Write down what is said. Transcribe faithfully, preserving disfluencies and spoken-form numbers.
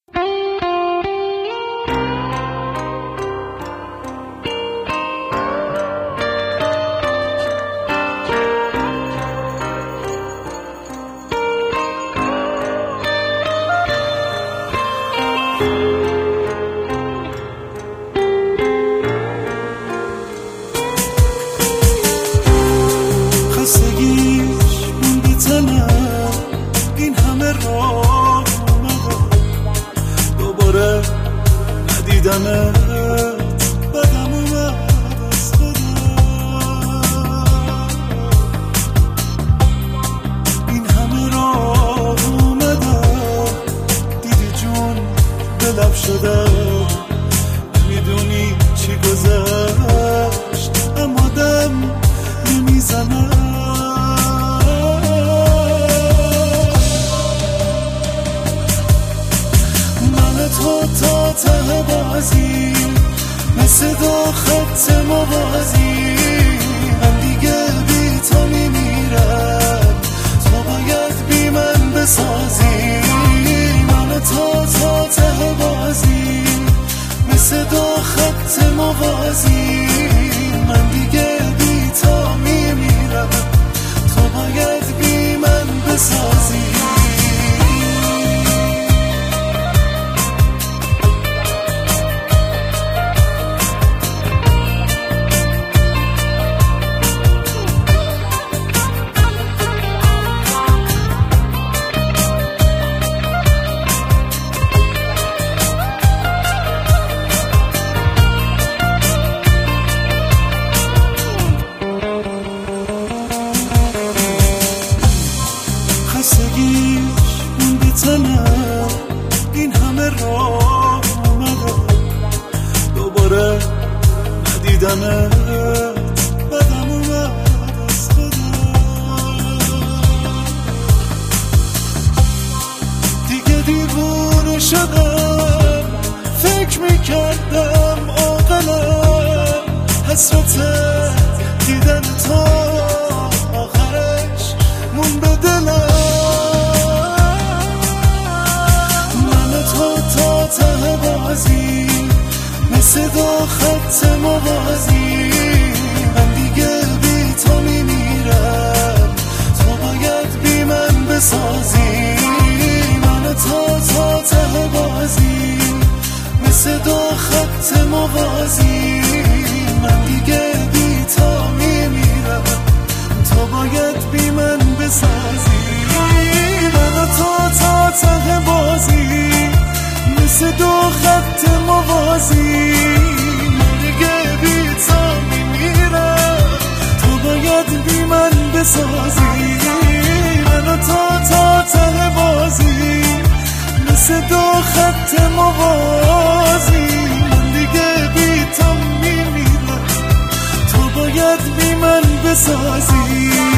خستگیش موندی تنم این همه راه اومدم دوباره ندیدمت بدم اومد از خودم این همه راه اومدم دیدی جون دلم شده نمیدونی چی گذشت اما دم نمیزنم تو تا ته بازی مثل دو خط موازی من دیگه بی تو میمیرم تو باید بی من بسازی من تو تا ته بازی مثل دو خط موازی من دیگه بی تو میمیرم تو باید بی من بسازی خستگیش موندی تنم این همه راه اومدم دوباره ندیدمت بدم اومد از خودم دیگه دیوونه شدم فکر میکردم عاقلم حسرت دیدن تو آخرش مون به دلم ته بازی مثل دو خط موازی من دیگه بی تو میمیرم تو باید بی من بسازی من تا تا ته بازی مثل دو خط موازی من دیگه بی تو میمیرم تو باید بی من بسازی من تا تا ته بازی مثل دو خط موازی من دیگه بی تو میمیرم تو باید بی من بسازی من تا تا ته بازی مثل دو خط موازی من دیگه بی تو میمیرم تو باید بی من بسازی